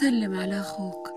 سلم على أخوك.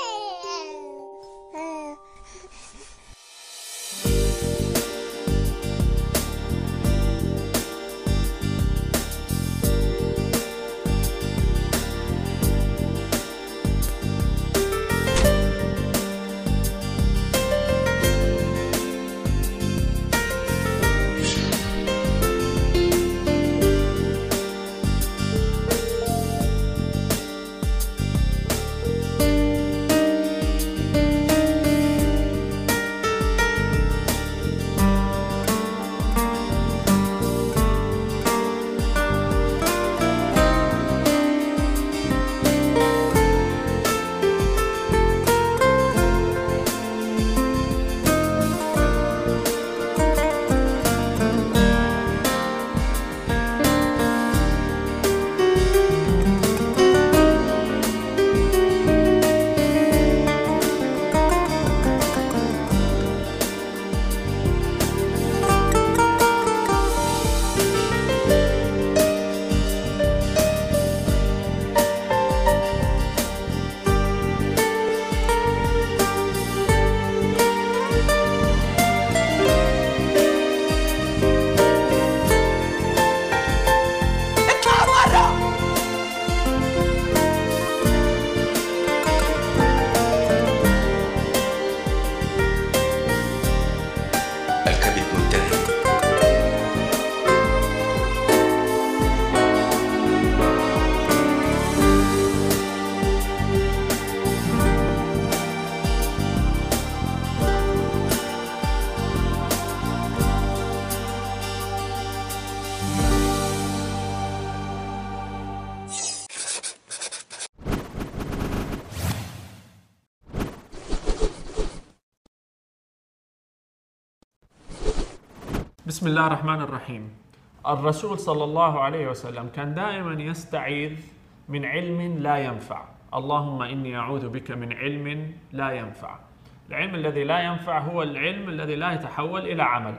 بسم الله الرحمن الرحيم. الرسول صلى الله عليه وسلم كان دائما يستعيذ من علم لا ينفع. اللهم إني أعوذ بك من علم لا ينفع. العلم الذي لا ينفع هو العلم الذي لا يتحول إلى عمل.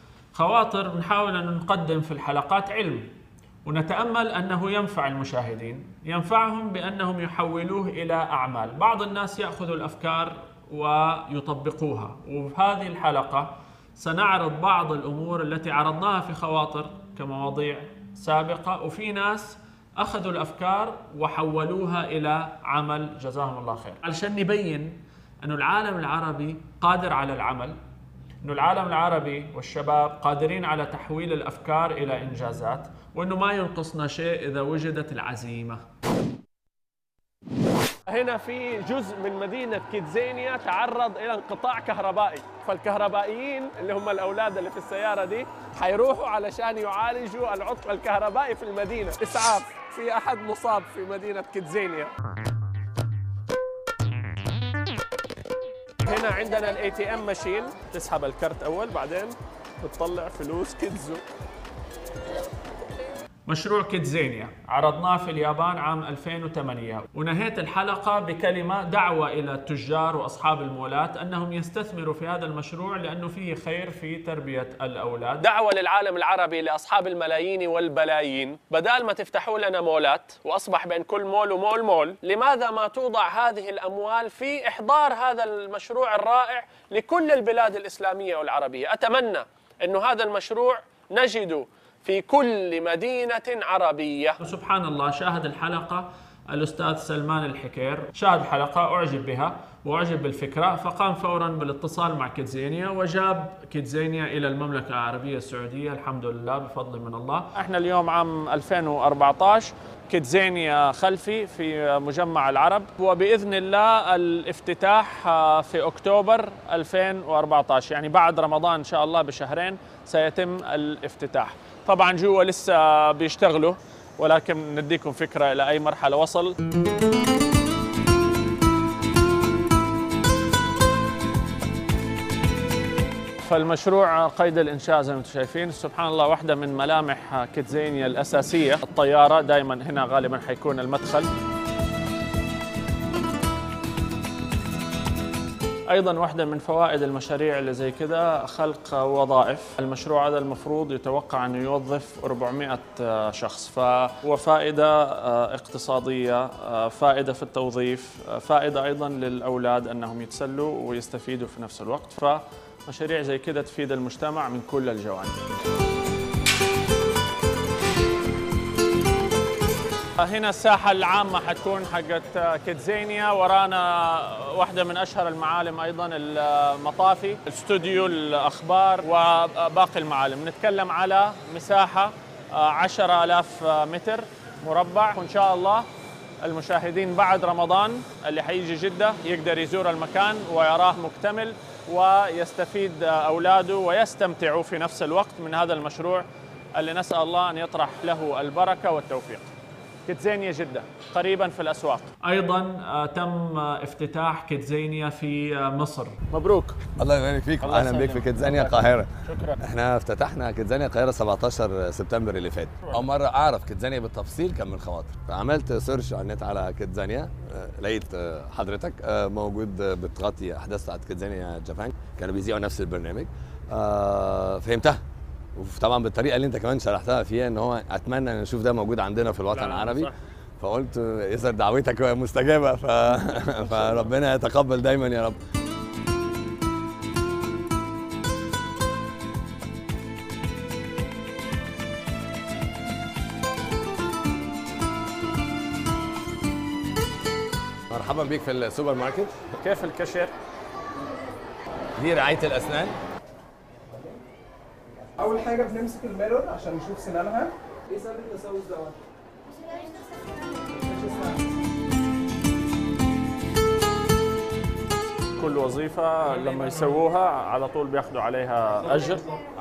خواطر نحاول أن نقدم في الحلقات علم، ونتأمل أنه ينفع المشاهدين، ينفعهم بأنهم يحولوه إلى أعمال. بعض الناس يأخذوا الأفكار ويطبقوها، وفي هذه الحلقة سنعرض بعض الأمور التي عرضناها في خواطر كمواضيع سابقة، وفي ناس أخذوا الأفكار وحولوها إلى عمل جزاهم الله خير، علشان نبين أن العالم العربي قادر على العمل، أن العالم العربي والشباب قادرين على تحويل الأفكار إلى إنجازات، وأنه ما ينقصنا شيء إذا وجدت العزيمة. هنا في جزء من مدينة كيدزانيا تعرض إلى انقطاع كهربائي، فالكهربائيين اللي هم الأولاد اللي في السيارة دي حيروحوا علشان يعالجوا العطل الكهربائي في المدينة. إسعاف، في أحد مصاب في مدينة كيدزانيا. هنا عندنا الاي تي ام ماشين، تسحب الكرت أول بعدين بتطلع فلوس كيدزو. مشروع كيدزانيا عرضناه في اليابان عام 2008، ونهيت الحلقة بكلمة دعوة إلى التجار وأصحاب المولات أنهم يستثمروا في هذا المشروع لأنه فيه خير في تربية الأولاد. دعوة للعالم العربي لأصحاب الملايين والبلايين، بدال ما تفتحوا لنا مولات وأصبح بين كل مول ومول مول، لماذا ما توضع هذه الأموال في إحضار هذا المشروع الرائع لكل البلاد الإسلامية والعربية؟ أتمنى أنه هذا المشروع نجده في كل مدينة عربية. سبحان الله، شاهد الحلقة الأستاذ سلمان الحكير، شاهد الحلقة أعجب بها وأعجب بالفكرة، فقام فورا بالاتصال مع كيدزانيا وجاب كيدزانيا إلى المملكة العربية السعودية، الحمد لله بفضل من الله. احنا اليوم عام 2014، كيدزانيا خلفي في مجمع العرب، وبإذن الله الافتتاح في أكتوبر 2014، يعني بعد رمضان إن شاء الله بشهرين سيتم الافتتاح. طبعا جوا لسه بيشتغلوا، ولكن نديكم فكرة إلى أي مرحلة وصل. فالمشروع قيد الإنشاء زي ما انتم شايفين. سبحان الله، واحدة من ملامح كيدزانيا الأساسية الطيارة، دائما هنا غالبا حيكون المدخل. أيضا واحدة من فوائد المشاريع اللي زي كده خلق وظائف. المشروع هذا المفروض يتوقع أنه يوظف 400 شخص، فهو فائدة اقتصادية، فائدة في التوظيف، فائدة أيضا للأولاد أنهم يتسلوا ويستفيدوا في نفس الوقت. فمشاريع زي كده تفيد المجتمع من كل الجوانب. هنا الساحة العامة حتكون حقت كيدزانيا، ورانا واحدة من أشهر المعالم أيضا المطافي، استوديو الأخبار وباقي المعالم. نتكلم على مساحة 10,000 متر مربع، وإن شاء الله المشاهدين بعد رمضان اللي حيجي جدة يقدر يزور المكان ويراه مكتمل ويستفيد أولاده ويستمتعوا في نفس الوقت من هذا المشروع اللي نسأل الله أن يطرح له البركة والتوفيق. كيدزانيا جدة قريبا في الأسواق. أيضا تم افتتاح كيدزانيا في مصر. مبروك. الله يبارك فيك. أهلا بك في كيدزانيا القاهرة. شكرا. احنا افتتحنا كيدزانيا القاهرة 17 سبتمبر اللي فات. أول مرة أعرف كيدزانيا بالتفصيل كان من خواطر، فعملت سيرش على النت على كيدزانيا، لقيت حضرتك موجود بتغطي أحداث بتاعت كيدزانيا جابان، كانوا بيذيعوا نفس البرنامج. فهمتها، وطبعا بالطريقه اللي انت كمان شرحتها فيها ان هو اتمنى ان نشوف ده موجود عندنا في الوطن العربي. صح. فقلت يظهر دعوتك مستجابه فربنا يتقبل دايما يا رب. مرحبا بك في السوبر ماركت. كيف الكشر؟ دي رعايه الاسنان. اول حاجه بنمسك الميرور عشان نشوف سنانها. ايه سبب التسوس دوت؟ كل وظيفه لما يسووها على طول بياخذوا عليها اجر.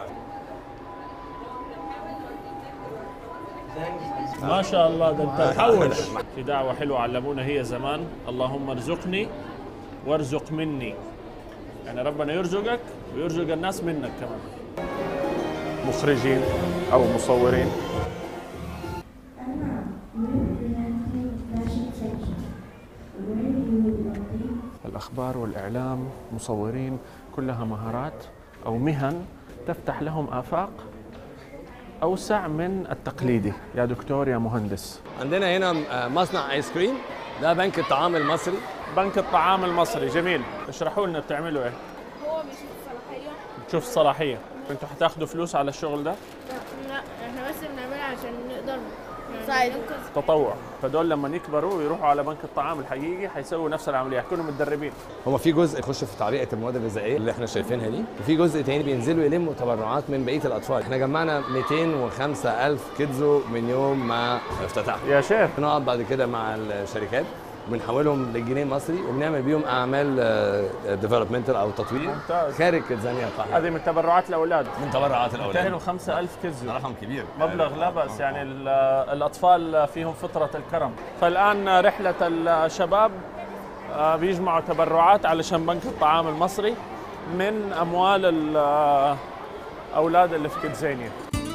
ما شاء الله، ده انت تحوش. في دعوه حلوه علمونا هي زمان، اللهم ارزقني وارزق مني، يعني ربنا يرزقك ويرزق الناس منك كمان. مخرجين أو مصورين. الأخبار والإعلام، مصورين، كلها مهارات أو مهن تفتح لهم آفاق أوسع من التقليدي. يا دكتور يا مهندس. عندنا هنا مصنع آيس كريم، ده بنك الطعام المصري. بنك الطعام المصري، جميل. اشرحوا لنا بتعملوا إيه؟ هو بيشوف الصلاحية. بتشوف الصلاحية. انتوا حتاخدوا فلوس على الشغل ده؟ لا احنا بس بنعملها عشان نقدر نساعد. تطوع. فدول لما يكبروا ويروحوا على بنك الطعام الحقيقي حيسووا نفس العملية، حيكونوا متدربين. هو في جزء يخش في تعبئة المواد الغذائية اللي احنا شايفينها دي، وفي جزء تاني بينزلوا يلموا تبرعات من بقية الأطفال. احنا جمعنا 205,000 كيدزو من يوم ما افتتحنا. يا شيخ. بنقعد بعد كده مع الشركات بنحولهم للجنيه المصري وبنعمل بيهم اعمال ديفلوبمنتال او تطوير. ممتاز. خارج كيدزانيا القاهره. هذه من تبرعات الاولاد. من تبرعات الاولاد. 205,000 كيدزو. رقم كبير. مبلغ لا بأس، يعني الاطفال فيهم فطرة الكرم. فالان رحلة الشباب بيجمعوا تبرعات علشان بنك الطعام المصري من اموال الاولاد اللي في كيدزانيا.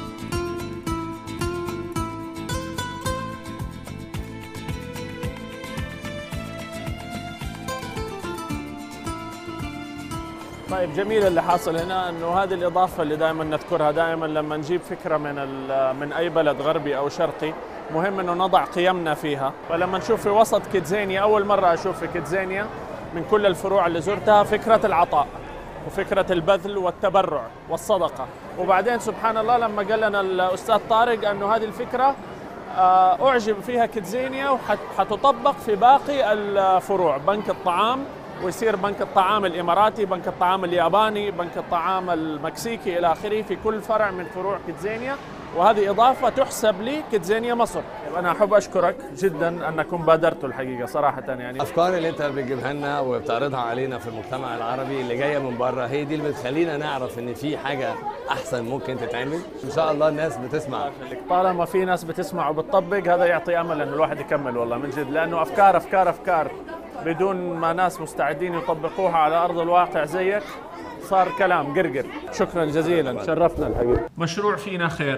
طيب جميل اللي حاصل هنا، انه هذه الاضافه اللي دائما نذكرها دائما لما نجيب فكره من اي بلد غربي او شرقي، مهم انه نضع قيمنا فيها. فلما نشوف في وسط كيدزانيا، اول مره اشوف في كيدزانيا من كل الفروع اللي زرتها فكره العطاء وفكره البذل والتبرع والصدقه. وبعدين سبحان الله لما قال لنا الاستاذ طارق انه هذه الفكره اعجب فيها كيدزانيا وحتطبق في باقي الفروع، بنك الطعام، ويصير بنك الطعام الإماراتي، بنك الطعام الياباني، بنك الطعام المكسيكي إلى آخره في كل فرع من فروع كيدزانيا. وهذه إضافة تحسب لي كيدزانيا مصر. أنا أحب أشكرك جدا أنكم بادرتوا الحقيقة صراحة. يعني الأفكار اللي أنت بتجيبها لنا وبتعرضها علينا في المجتمع العربي اللي جاية من بره هي دي اللي بتخلينا نعرف إن في حاجة أحسن ممكن تتعمل. إن شاء الله الناس بتسمع. طالما في ناس بتسمع وبتطبق هذا يعطي أمل إنه الواحد يكمل والله من جد، لأنه أفكار أفكار أفكار بدون ما ناس مستعدين يطبقوها على أرض الواقع زيك صار كلام قرقر. شكرا جزيلا، شرفنا الحقيقة. مشروع فينا خير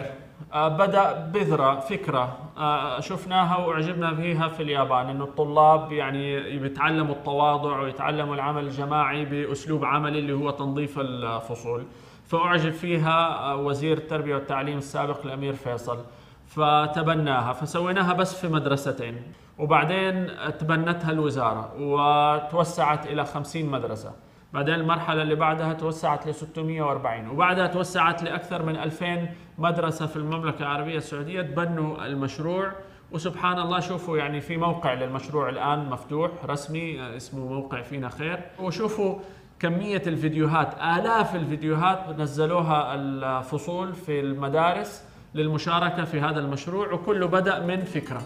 بدأ بذرة فكرة شفناها وأعجبنا فيها في اليابان، إنه الطلاب يعني بيتعلموا التواضع ويتعلموا العمل الجماعي بأسلوب عملي اللي هو تنظيف الفصول. فأعجب فيها وزير التربية والتعليم السابق الأمير فيصل، فتبناها، فسويناها بس في مدرستين، وبعدين تبنتها الوزارة وتوسعت إلى 50 مدرسة. بعدين المرحلة اللي بعدها توسعت ل 640، وبعدها توسعت لأكثر من 2000 مدرسة في المملكة العربية السعودية تبنوا المشروع. وسبحان الله شوفوا يعني في موقع للمشروع الآن مفتوح رسمي اسمه موقع فينا خير، وشوفوا كمية الفيديوهات، آلاف الفيديوهات نزلوها الفصول في المدارس للمشاركة في هذا المشروع، وكله بدأ من فكرة.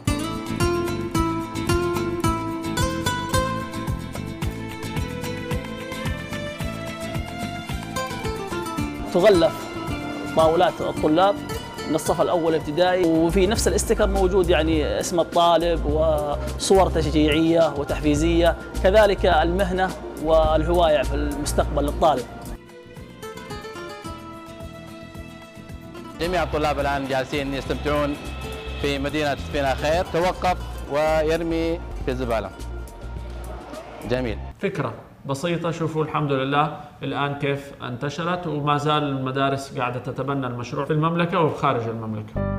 تغلف طاولات الطلاب من الصف الأول ابتدائي، وفي نفس الاستيكر موجود يعني اسم الطالب وصور تشجيعية وتحفيزية، كذلك المهنة والهواية في المستقبل للطالب. جميع الطلاب الآن جالسين يستمتعون في مدينة فينا خير، توقف ويرمي في الزبالة. جميل. فكرة بسيطة، شوفوا الحمد لله الآن كيف انتشرت، وما زال المدارس قاعدة تتبنى المشروع في المملكة وخارج المملكة.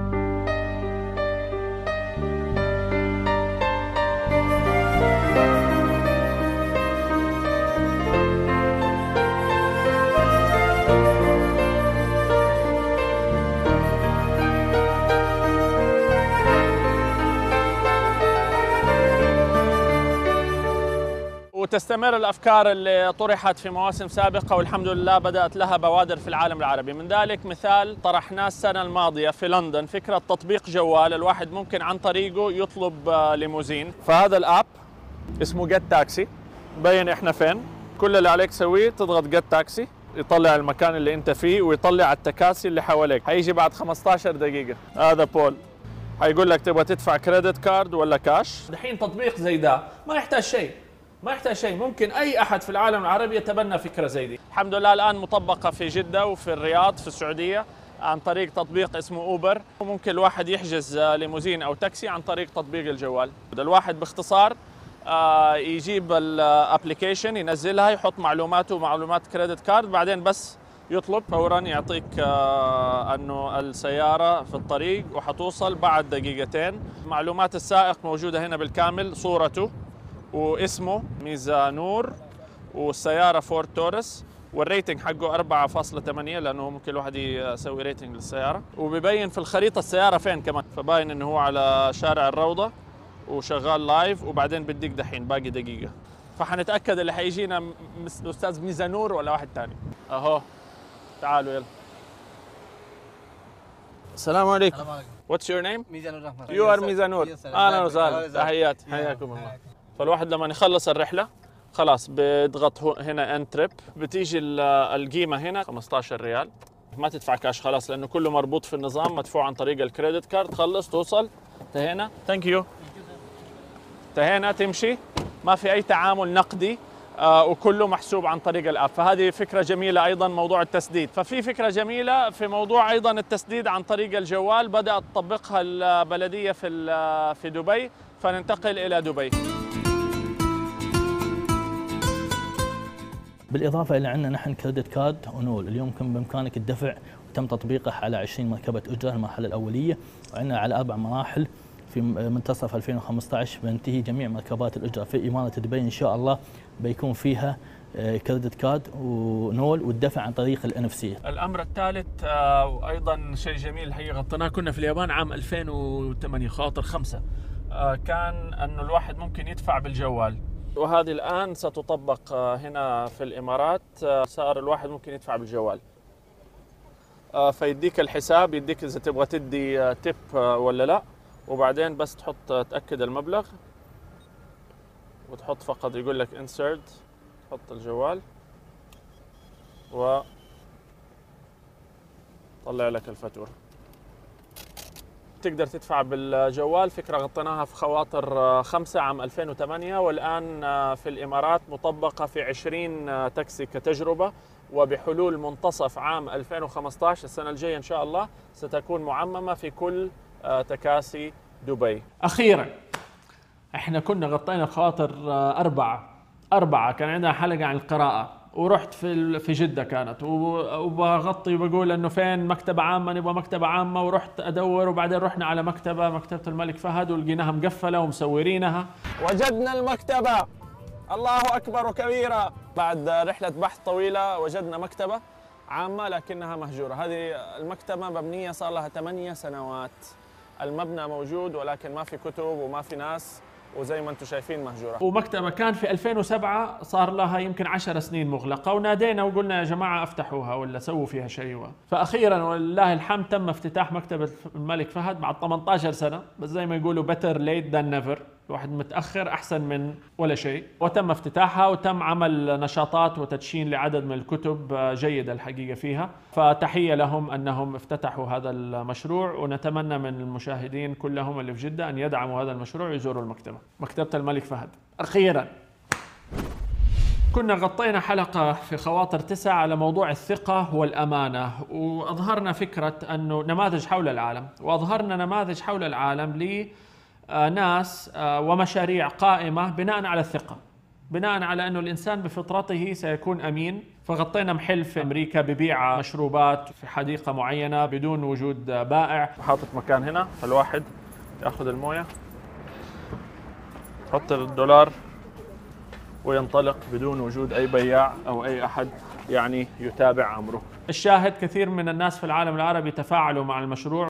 وتستمر الأفكار اللي طرحت في مواسم سابقة، والحمد لله بدأت لها بوادر في العالم العربي. من ذلك مثال طرحناه السنة الماضية في لندن، فكرة تطبيق جوال الواحد ممكن عن طريقه يطلب ليموزين. فهذا الآب اسمه جت تاكسي، بين إحنا فين، كل اللي عليك تسويه تضغط جت تاكسي، يطلع المكان اللي أنت فيه ويطلع التكاسي اللي حواليك. هيجي بعد 15 دقيقة. هذا بول هيقول لك تبغى تدفع كريدت كارد ولا كاش. دحين تطبيق زي ده ما يحتاج شيء، ما يحتاج شيء، ممكن أي أحد في العالم العربي يتبنى فكرة زي دي. الحمد لله الآن مطبقة في جدة وفي الرياض في السعودية عن طريق تطبيق اسمه أوبر، وممكن الواحد يحجز ليموزين أو تاكسي عن طريق تطبيق الجوال. الواحد باختصار يجيب الابليكيشن ينزلها، يحط معلوماته ومعلومات كريدت كارد، بعدين بس يطلب فورا يعطيك أنه السيارة في الطريق وحتوصل بعد دقيقتين. معلومات السائق موجودة هنا بالكامل، صورته واسمه ميزانور، والسيارة فورد تورس، والريتنج حقه 4.8 لأنه ممكن الواحد يسوي ريتنج للسيارة، وبيبين في الخريطة السيارة فين كمان، فباين إنه هو على شارع الروضة وشغال لايف. وبعدين بديك دحين باقي دقيقة، فحنتأكد اللي حيجينا الأستاذ ميزانور ولا واحد تاني. أهو تعالوا يلا. السلام عليكم. What's your name؟ ميزانور أحمد. You are ميزانور. أهلا وسهلا، تحياتي، حياكم الله. فالواحد لما يخلص الرحلة خلاص بيضغط هنا ان تريب، بتيجي القيمة هنا 15 ريال، ما تدفع كاش خلاص لأنه كله مربوط في النظام، مدفوع عن طريق الكريدت كارد. خلص توصل، انتهينا، ثانك يو، انتهينا، تمشي، ما في أي تعامل نقدي وكله محسوب عن طريق الآب. فهذه فكرة جميلة أيضا موضوع التسديد. ففي فكرة جميلة في موضوع أيضا التسديد عن طريق الجوال، بدأت تطبقها البلدية في دبي، فننتقل إلى دبي. بالإضافة إلى عندنا نحن كريدت كارد ونول، اليوم كان بإمكانك الدفع وتم تطبيقه على 20 مركبة أجرة المرحلة الأولية، وعندنا على 4 مراحل في منتصف 2015 بينتهي جميع مركبات الأجرة في إمارة دبي إن شاء الله بيكون فيها كريدت كارد ونول والدفع عن طريق NFC. الأمر الثالث وأيضا شيء جميل هي غطيناه، كنا في اليابان عام 2008 خاطر 5 كان أنه الواحد ممكن يدفع بالجوال، وهذه الآن ستطبق هنا في الإمارات. صار الواحد ممكن يدفع بالجوال، فيديك الحساب، يديك إذا تبغى تدي تيب ولا لا، وبعدين بس تحط تأكد المبلغ وتحط فقط يقول لك insert، تحط الجوال و طلع لك الفاتورة. تقدر تدفع بالجوال. فكرة غطيناها في خواطر 5 عام 2008، والآن في الإمارات مطبقة في 20 تاكسي كتجربة، وبحلول منتصف عام 2015 السنة الجاية إن شاء الله ستكون معممة في كل تكاسي دبي. أخيراً احنا كنا غطينا خواطر أربعة كان عندنا حلقة عن القراءة، ورحت في جدة كانت وبغطي وبقول انه فين مكتبة عامة، نبغى مكتبة عامة، ورحت ادور، وبعدين رحنا على مكتبة الملك فهد ولقيناها مقفلة ومسورينها. وجدنا المكتبة، الله اكبر كبيرة. بعد رحلة بحث طويلة وجدنا مكتبة عامة لكنها مهجورة. هذه المكتبة مبنية صار لها 8 سنوات، المبنى موجود ولكن ما في كتب وما في ناس، وزي ما انتم شايفين مهجورة. ومكتبة كان في 2007 صار لها يمكن 10 سنين مغلقة، ونادينا وقلنا يا جماعة افتحوها ولا سووا فيها شيء. فأخيرا ولله الحمد تم افتتاح مكتبة الملك فهد بعد 18 سنة، بس زي ما يقولوا better late than never، الواحد متأخر أحسن من ولا شيء. وتم افتتاحها وتم عمل نشاطات وتدشين لعدد من الكتب جيدة الحقيقة فيها، فتحية لهم أنهم افتتحوا هذا المشروع، ونتمنى من المشاهدين كلهم اللي في جدة أن يدعموا هذا المشروع ويزوروا المكتبة، مكتبة الملك فهد. أخيراً كنا غطينا حلقة في خواطر 9 على موضوع الثقة والأمانة، وأظهرنا فكرة أنه نماذج حول العالم، وأظهرنا نماذج حول العالم لناس ومشاريع قائمة بناء على الثقة، بناء على أنه الإنسان بفطرته سيكون أمين. فغطينا محل في أمريكا ببيع مشروبات في حديقة معينة بدون وجود بائع، حاطط مكان هنا فالواحد يأخذ الموية، يحط $1 وينطلق بدون وجود أي بياع أو أي أحد يعني يتابع أمره. الشاهد كثير من الناس في العالم العربي تفاعلوا مع المشروع.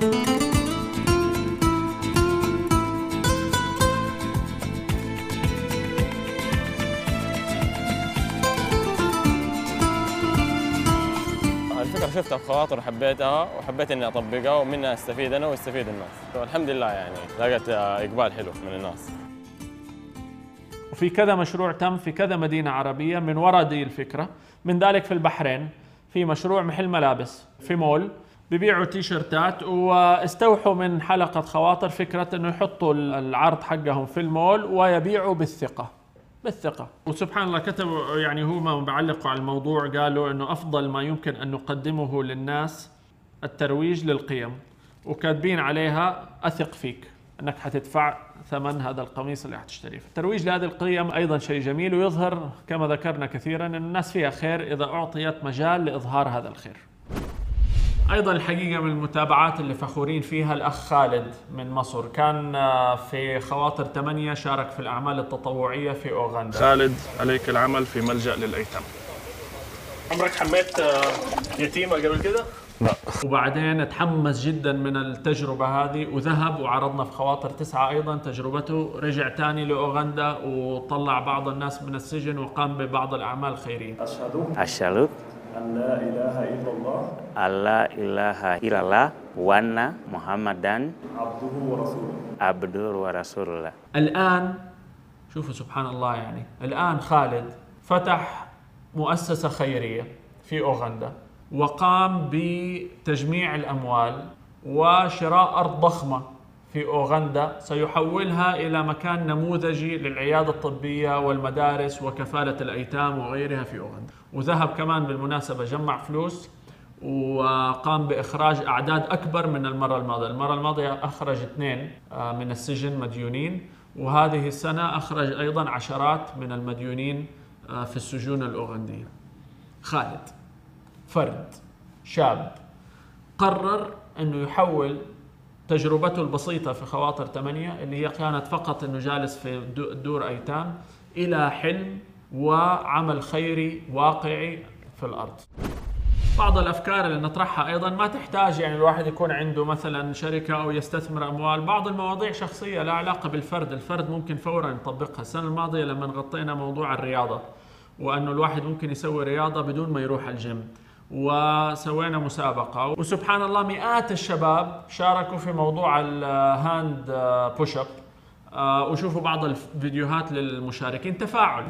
الفكرة شفتها في خواطر وحبيتها وحبيت إني أطبقها ومنها أستفيد أنا ويستفيد الناس، والحمد لله يعني لقيت إقبال حلو من الناس. وفي كذا مشروع تم في كذا مدينة عربية من وراء دي الفكرة، من ذلك في البحرين في مشروع محل ملابس في مول ببيعوا تيشرتات، واستوحوا من حلقة خواطر فكرة انه يحطوا العرض حقهم في المول ويبيعوا بالثقة. وسبحان الله كتبوا يعني هم بعلقوا على الموضوع، قالوا انه افضل ما يمكن ان نقدمه للناس الترويج للقيم، وكاتبين عليها اثق فيك انك حتدفع ثمن هذا القميص اللي حتشتريه. الترويج لهذه القيم ايضا شيء جميل، ويظهر كما ذكرنا كثيرا ان الناس فيها خير اذا اعطيت مجال لاظهار هذا الخير. ايضا الحقيقه من المتابعات اللي فخورين فيها الاخ خالد من مصر، كان في خواطر 8 شارك في الاعمال التطوعيه في اوغندا. خالد عليك العمل في ملجأ للايتام. عمرك حميت يتيمه قبل كده؟ لا. وبعدين تحمس جدا من التجربة هذه وذهب، وعرضنا في خواطر 9 أيضا تجربته، رجع تاني لأوغندا وطلع بعض الناس من السجن وقام ببعض الأعمال الخيرية. أشهد أن لا إله إلا الله وأن محمدًا عبده ورسوله. الآن شوفوا سبحان الله، يعني الآن خالد فتح مؤسسة خيرية في أوغندا، وقام بتجميع الأموال وشراء أرض ضخمة في أوغندا سيحولها إلى مكان نموذجي للعيادة الطبية والمدارس وكفالة الأيتام وغيرها في أوغندا. وذهب كمان بالمناسبة جمع فلوس وقام بإخراج أعداد أكبر من المرة الماضية أخرج 2 من السجن مديونين، وهذه السنة أخرج أيضا عشرات من المديونين في السجون الأوغندية. خالد فرد شاب قرر أنه يحول تجربته البسيطة في خواطر 8 اللي هي كانت فقط أنه جالس في دور أيتام إلى حلم وعمل خيري واقعي في الأرض. بعض الأفكار اللي نطرحها أيضا ما تحتاج يعني الواحد يكون عنده مثلا شركة أو يستثمر أموال، بعض المواضيع شخصية لا علاقة بالفرد، الفرد ممكن فورا يطبقها. السنة الماضية لما غطينا موضوع الرياضة وأنه الواحد ممكن يسوي رياضة بدون ما يروح الجيم، وسوينا مسابقة وسبحان الله مئات الشباب شاركوا في موضوع الهاند بوش اب، وشوفوا بعض الفيديوهات للمشاركين. تفاعل.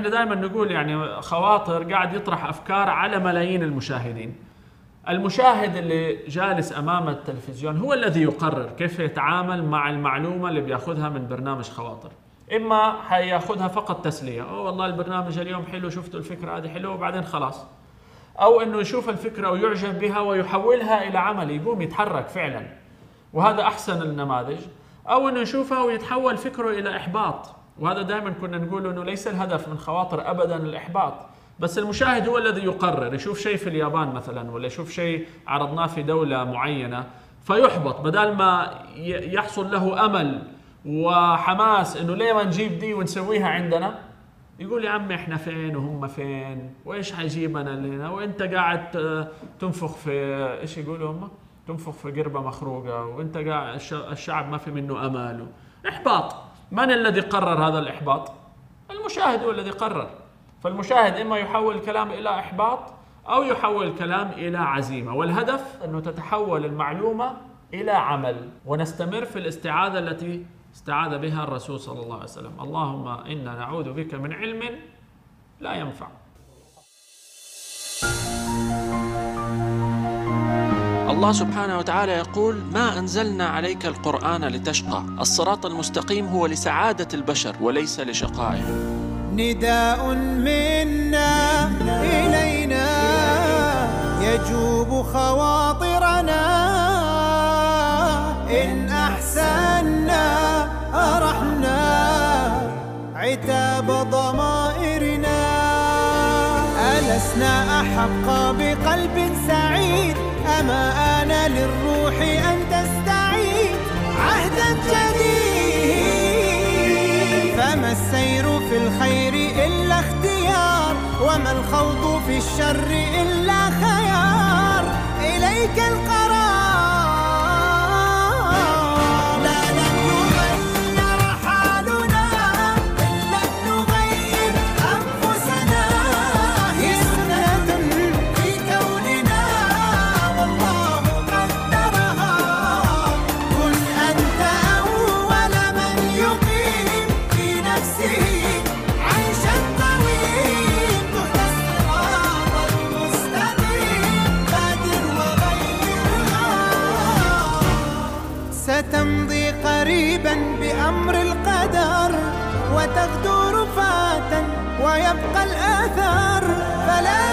احنا دائما نقول يعني خواطر قاعد يطرح افكار على ملايين المشاهدين. المشاهد اللي جالس امام التلفزيون هو الذي يقرر كيف يتعامل مع المعلومه اللي بياخذها من برنامج خواطر. اما حياخذها فقط تسليه، اوه والله البرنامج اليوم حلو، شفتوا الفكره هذه حلوه وبعدين خلاص. او انه يشوف الفكره ويعجب بها ويحولها الى عمل، يقوم يتحرك فعلا، وهذا احسن النماذج. او انه يشوفها ويتحول فكره الى احباط، وهذا دائما كنا نقول انه ليس الهدف من خواطر ابدا الاحباط، بس المشاهد هو الذي يقرر، يشوف شيء في اليابان مثلا ولا يشوف شيء عرضناه في دولة معينة فيحبط، بدل ما يحصل له امل وحماس انه ليه ما نجيب دي ونسويها عندنا، يقول يا عمي احنا فين وهم فين وايش حيجيبنا لهنا، وانت قاعد تنفخ في ايش يقولوا هم؟ تنفخ في قربة مخروقة، وانت قاعد الشعب ما في منه امل. احباط. من الذي قرر هذا الاحباط؟ المشاهد هو الذي قرر. فالمشاهد إما يحول الكلام إلى إحباط أو يحول الكلام إلى عزيمة، والهدف أنه تتحول المعلومة إلى عمل، ونستمر في الاستعاذة التي استعاذ بها الرسول صلى الله عليه وسلم: اللهم إنا نعوذ بك من علم لا ينفع. الله سبحانه وتعالى يقول: ما أنزلنا عليك القرآن لتشقى، الصراط المستقيم هو لسعادة البشر وليس لشقائهم. نداء منا إلينا يجوب خواطرنا، إن أحسنا أرحنا عتاب ضمائرنا. ألسنا أحق بقلب سعيد، أما آن للروح أن تستعيد عهدا جديد. فما السير في الخير إلا اختيار، وما الخوض في الشر إلا خيار. إليك القرار، لا لن يغير حالنا إلا أن نغير أنفسنا. هي سنة في كوننا والله قدرها، كن أنت أول من يقيم في نفسه عيشا طويل. تهدى الصراط المستقيم، بادر وغيرها. ستمضي قريبا بأمر القدر، وتغدو رفاة ويبقى الآثار. فلا